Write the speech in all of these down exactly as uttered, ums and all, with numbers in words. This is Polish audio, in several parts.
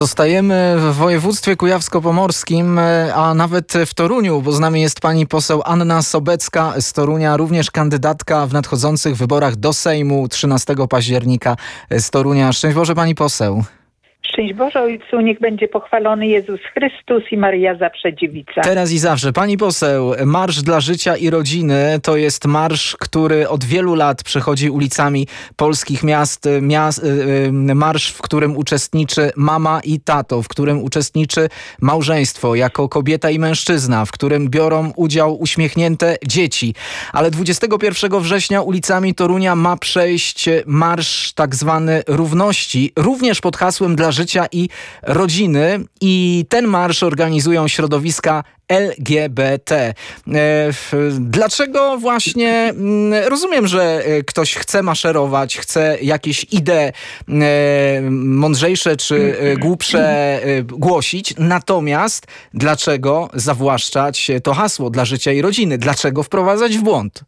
Zostajemy w województwie kujawsko-pomorskim, a nawet w Toruniu, bo z nami jest pani poseł Anna Sobecka z Torunia, również kandydatka w nadchodzących wyborach do Sejmu trzynastego października z Torunia. Szczęść Boże, pani poseł. Szczęść Boże, Ojcu, niech będzie pochwalony Jezus Chrystus i Maryja zawsze dziewica. Teraz i zawsze. Pani poseł, Marsz dla Życia i Rodziny to jest marsz, który od wielu lat przechodzi ulicami polskich miast. miast marsz, w którym uczestniczy mama i tato, w którym uczestniczy małżeństwo jako kobieta i mężczyzna, w którym biorą udział uśmiechnięte dzieci. Ale dwudziestego pierwszego września ulicami Torunia ma przejść marsz tak zwany równości, również pod hasłem dla życia i rodziny, i ten marsz organizują środowiska L G B T. Dlaczego właśnie, rozumiem, że ktoś chce maszerować, chce jakieś idee mądrzejsze czy głupsze głosić, natomiast dlaczego zawłaszczać to hasło dla życia i rodziny? Dlaczego wprowadzać w błąd?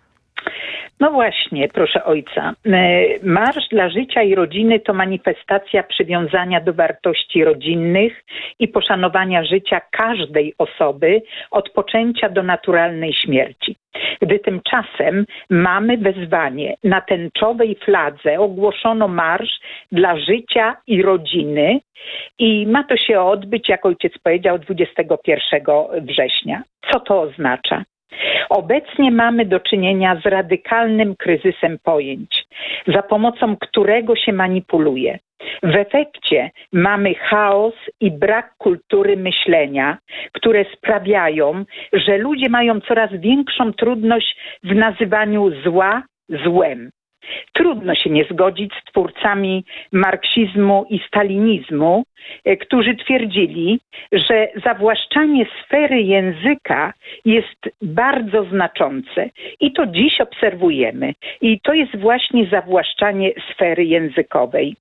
No właśnie, proszę Ojca. Marsz dla Życia i Rodziny to manifestacja przywiązania do wartości rodzinnych i poszanowania życia każdej osoby od poczęcia do naturalnej śmierci. Gdy tymczasem mamy wezwanie, na tęczowej fladze ogłoszono Marsz dla Życia i Rodziny i ma to się odbyć, jak Ojciec powiedział, dwudziestego pierwszego września. Co to oznacza? Obecnie mamy do czynienia z radykalnym kryzysem pojęć, za pomocą którego się manipuluje. W efekcie mamy chaos i brak kultury myślenia, które sprawiają, że ludzie mają coraz większą trudność w nazywaniu zła złem. Trudno się nie zgodzić z twórcami marksizmu i stalinizmu, którzy twierdzili, że zawłaszczanie sfery języka jest bardzo znaczące. I to dziś obserwujemy. I to jest właśnie zawłaszczanie sfery językowej.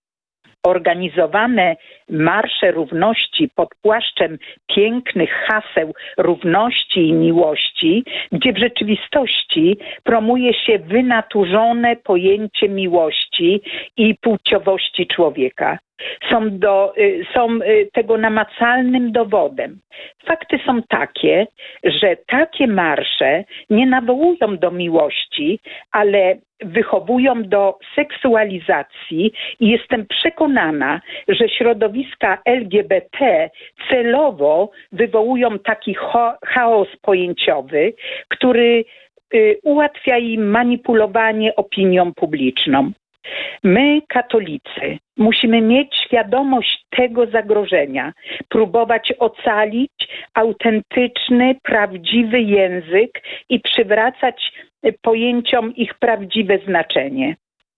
Organizowane marsze równości pod płaszczem pięknych haseł równości i miłości, gdzie w rzeczywistości promuje się wynaturzone pojęcie miłości i płciowości człowieka. Są, do, są tego namacalnym dowodem. Fakty są takie, że takie marsze nie nawołują do miłości, ale wychowują do seksualizacji i jestem przekonana, że środowiska L G B T celowo wywołują taki chaos pojęciowy, który ułatwia im manipulowanie opinią publiczną. My, katolicy, musimy mieć świadomość tego zagrożenia, próbować ocalić autentyczny, prawdziwy język i przywracać pojęciom ich prawdziwe znaczenie.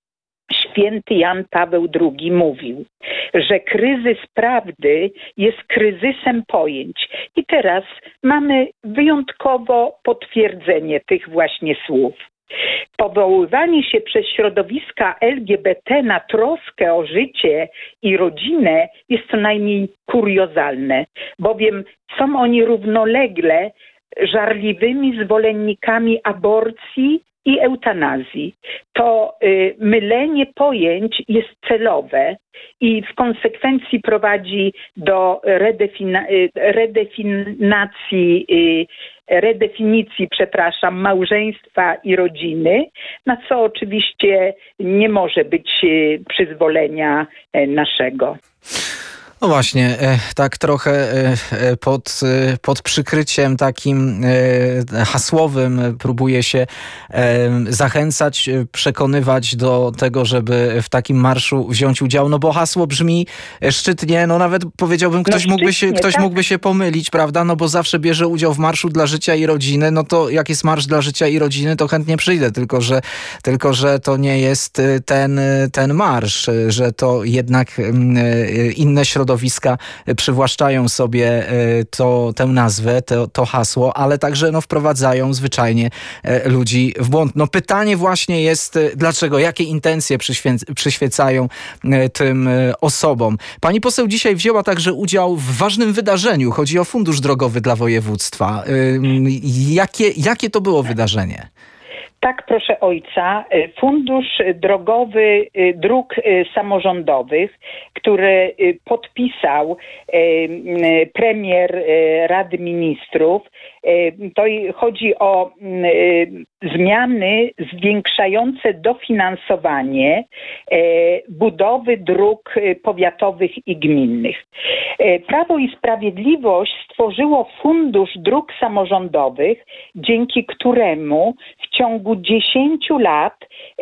Święty Jan Paweł drugi mówił, że kryzys prawdy jest kryzysem pojęć. I teraz mamy wyjątkowo potwierdzenie tych właśnie słów. Powoływanie się przez środowiska L G B T na troskę o życie i rodzinę jest co najmniej kuriozalne, bowiem są oni równolegle żarliwymi zwolennikami aborcji i eutanazji. To y, mylenie pojęć jest celowe i w konsekwencji prowadzi do redefina- y, redefinacji, y, redefinicji, przepraszam, małżeństwa i rodziny, na co oczywiście nie może być y, przyzwolenia y, naszego. No właśnie, tak trochę pod, pod przykryciem takim hasłowym próbuje się zachęcać, przekonywać do tego, żeby w takim marszu wziąć udział, no bo hasło brzmi szczytnie, no nawet powiedziałbym, ktoś, no mógłby, się, ktoś tak. mógłby się pomylić, prawda, no bo zawsze bierze udział w Marszu dla Życia i Rodziny, no to jak jest Marsz dla Życia i Rodziny, to chętnie przyjdę, tylko że, tylko, że to nie jest ten, ten marsz, że to jednak inne środowiska środowiska przywłaszczają sobie to, tę nazwę, to, to hasło, ale także no, wprowadzają zwyczajnie ludzi w błąd. No pytanie właśnie jest, dlaczego, jakie intencje przyświe- przyświecają tym osobom. Pani poseł dzisiaj wzięła także udział w ważnym wydarzeniu. Chodzi o Fundusz Drogowy dla województwa. Jakie, jakie to było wydarzenie? Tak, proszę ojca. Fundusz Drogowy Dróg Samorządowych, który podpisał premier Rady Ministrów, to chodzi o zmiany zwiększające dofinansowanie budowy dróg powiatowych i gminnych. Prawo i Sprawiedliwość stworzyło Fundusz Dróg Samorządowych, dzięki któremu w ciągu dziesięciu lat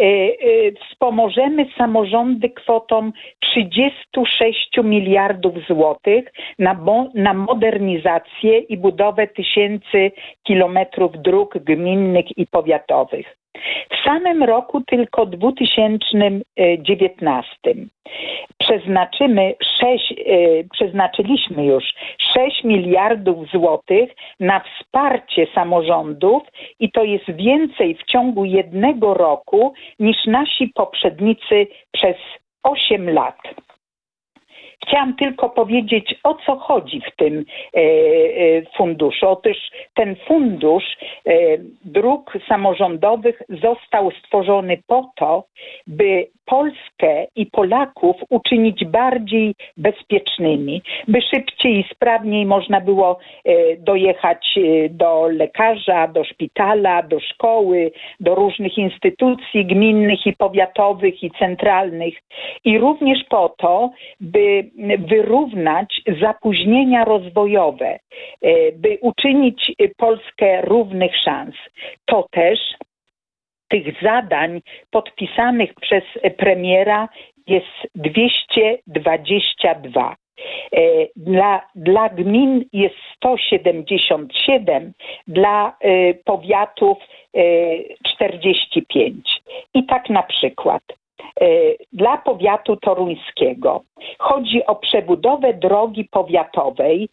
wspomożemy samorządy kwotą trzydzieści sześć miliardów złotych na, bo, na modernizację i budowę tysięcy kilometrów dróg gminnych i powiatowych. W samym roku tylko dwa tysiące dziewiętnastym przeznaczymy sześć, przeznaczyliśmy już sześć miliardów złotych na wsparcie samorządów i to jest więcej w ciągu jednego roku niż nasi poprzednicy przez osiem lat. Chciałam tylko powiedzieć, o co chodzi w tym e, e, funduszu. Otóż ten fundusz e, dróg samorządowych został stworzony po to, by Polskę i Polaków uczynić bardziej bezpiecznymi, by szybciej i sprawniej można było e, dojechać e, do lekarza, do szpitala, do szkoły, do różnych instytucji gminnych i powiatowych i centralnych. I również po to, by wyrównać zapóźnienia rozwojowe, by uczynić Polskę równych szans. To też tych zadań podpisanych przez premiera jest dwieście dwadzieścia dwa. Dla, dla gmin jest sto siedemdziesiąt siedem, dla powiatów czterdzieści pięć. I tak na przykład dla powiatu toruńskiego chodzi o przebudowę drogi powiatowej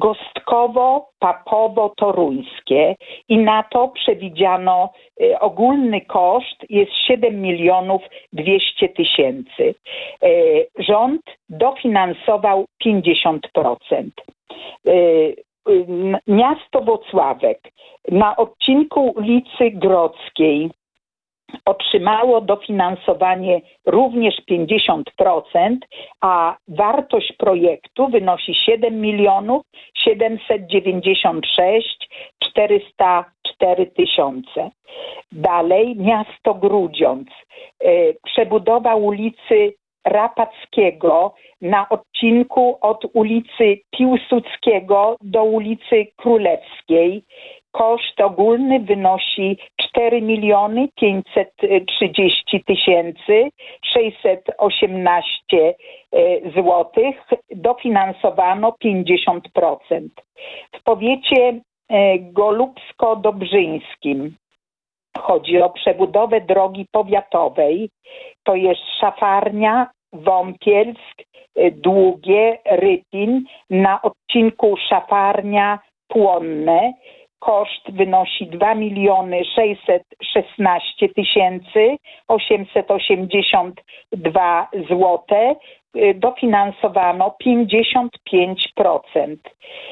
Gostkowo-Papowo-Toruńskie i na to przewidziano ogólny koszt jest siedem milionów dwieście tysięcy. Rząd dofinansował pięćdziesiąt procent. Miasto Włocławek na odcinku ulicy Grodzkiej otrzymało dofinansowanie również pięćdziesiąt procent, a wartość projektu wynosi siedem milionów siedemset dziewięćdziesiąt sześć tysięcy czterysta cztery tysiące. Dalej miasto Grudziądz. Przebudowa ulicy Rapackiego na odcinku od ulicy Piłsudskiego do ulicy Królewskiej. Koszt ogólny wynosi cztery miliony pięćset trzydzieści tysięcy sześćset osiemnaście złotych. Dofinansowano pięćdziesiąt procent. W powiecie golubsko-dobrzyńskim chodzi o przebudowę drogi powiatowej. To jest Szafarnia, Wąpielsk, Długie, Rypin na odcinku Szafarnia-Płonne. Koszt wynosi dwa miliony sześćset szesnaście tysięcy osiemset osiemdziesiąt dwa złote. Dofinansowano pięćdziesiąt pięć procent.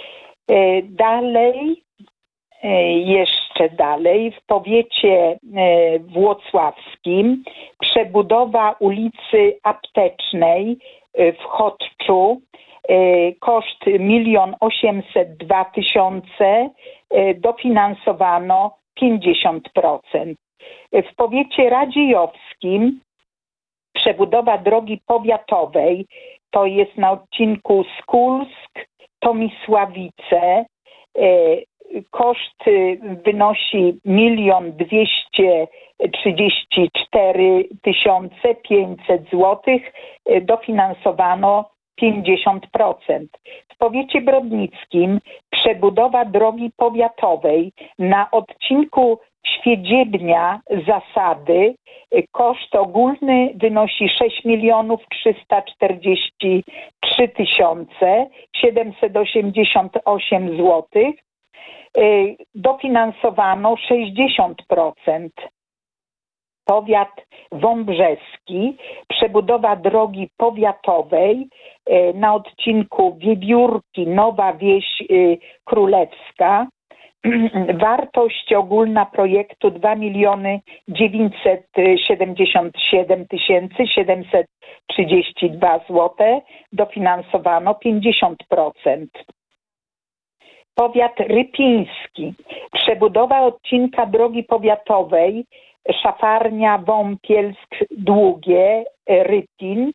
Dalej, jeszcze dalej, w powiecie włocławskim przebudowa ulicy Aptecznej w Chodczu. Koszt milion osiemset dwa tysiące, dofinansowano pięćdziesiąt procent. W powiecie radziejowskim przebudowa drogi powiatowej, to jest na odcinku Skulsk-Tomisławice. Koszt wynosi milion dwieście trzydzieści cztery tysiące pięćset złotych, dofinansowano pięćdziesiąt procent. W powiecie brodnickim przebudowa drogi powiatowej na odcinku Świedziebnia Zasady. Koszt ogólny wynosi sześć milionów trzysta czterdzieści trzy tysiące siedemset osiemdziesiąt osiem złotych. Dofinansowano sześćdziesiąt procent. Powiat wąbrzeski, przebudowa drogi powiatowej na odcinku Wiewiórki, Nowa Wieś Królewska. wartość ogólna projektu dwa miliony dziewięćset siedemdziesiąt siedem tysięcy siedemset trzydzieści dwa złote. Dofinansowano pięćdziesiąt procent. Powiat rypiński. Przebudowa odcinka drogi powiatowej Szafarnia, Wąpielsk, Długie, Rypin.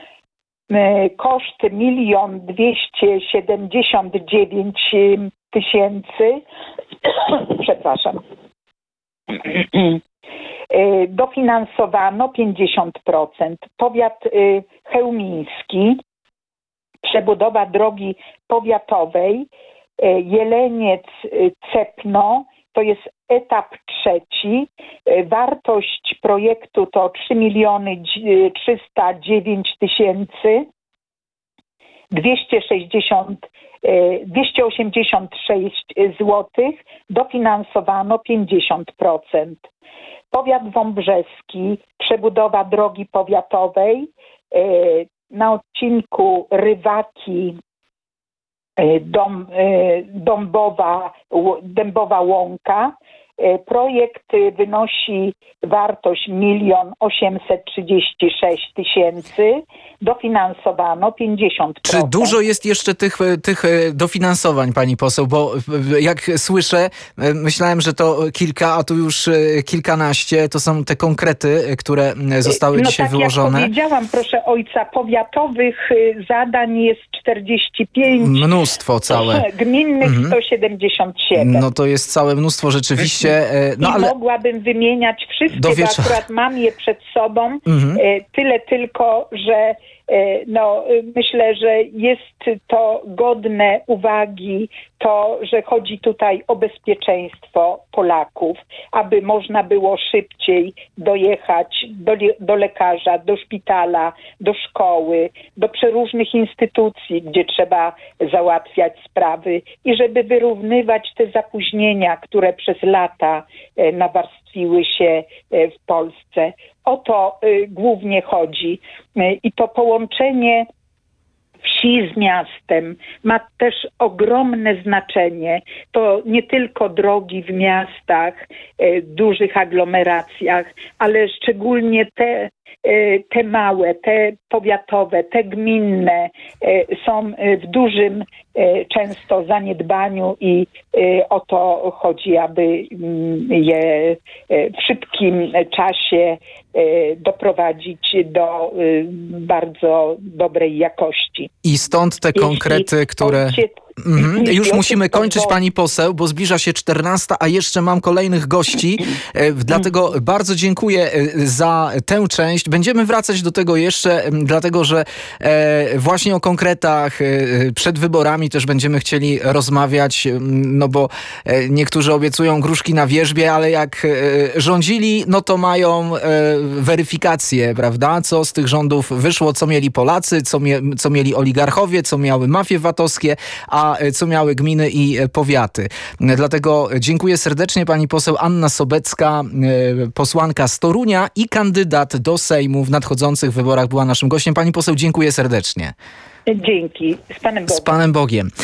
Koszt milion dwieście siedemdziesiąt dziewięć tysięcy. Przepraszam. Dofinansowano pięćdziesiąt procent. Powiat chełmiński. Przebudowa drogi powiatowej Jeleniec-Cepno. To jest etap trzeci. Wartość projektu to trzy miliony trzysta dziewięć tysięcy dwieście osiemdziesiąt sześć złotych. Dofinansowano pięćdziesiąt procent. Powiat wąbrzeski. Przebudowa drogi powiatowej na odcinku Rywaki Dom, Dąbowa, Dębowa Łąka. Projekt wynosi wartość milion osiemset trzydzieści sześć tysięcy. Dofinansowano pięćdziesiąt procent. Czy dużo jest jeszcze tych, tych dofinansowań, pani poseł? Bo jak słyszę, myślałem, że to kilka, a tu już kilkanaście. To są te konkrety, które zostały no dzisiaj tak wyłożone. Jak powiedziałam, proszę ojca, powiatowych zadań jest czterdzieści pięć. Mnóstwo całe. Gminnych mhm. sto siedemdziesiąt siedem. No to jest całe mnóstwo rzeczywiście. No, I ale mogłabym wymieniać wszystkie, do bo wieczoru. akurat mam je przed sobą. Mhm. Tyle tylko, że no, myślę, że jest to godne uwagi, to, że chodzi tutaj o bezpieczeństwo Polaków, aby można było szybciej dojechać do, do lekarza, do szpitala, do szkoły, do przeróżnych instytucji, gdzie trzeba załatwiać sprawy i żeby wyrównywać te zapóźnienia, które przez lata nawarstwiły się w Polsce. O to y, głównie chodzi. Y, I to połączenie wsi z miastem ma też ogromne znaczenie. To nie tylko drogi w miastach, y, dużych aglomeracjach, ale szczególnie te, y, te małe, te powiatowe, te gminne y, są w dużym y, często zaniedbaniu i y, o to chodzi, aby y, je y, w szybkim czasie y, doprowadzić do y, bardzo dobrej jakości. I stąd te konkrety, Jeśli które... ojciec Mhm. Już musimy kończyć, pani poseł, bo zbliża się czternasta, a jeszcze mam kolejnych gości. E, dlatego bardzo dziękuję za tę część. Będziemy wracać do tego jeszcze, dlatego że e, właśnie o konkretach e, przed wyborami też będziemy chcieli rozmawiać, no bo e, niektórzy obiecują gruszki na wierzbie, ale jak e, rządzili, no to mają e, weryfikację, prawda? Co z tych rządów wyszło, co mieli Polacy, co, mie, co mieli oligarchowie, co miały mafie VAT-owskie, a co miały gminy i powiaty. Dlatego dziękuję serdecznie. Pani poseł Anna Sobecka, posłanka z Torunia i kandydat do Sejmu w nadchodzących wyborach była naszym gościem. Pani poseł, dziękuję serdecznie. Dzięki. Z Panem Bogiem. Z Panem Bogiem.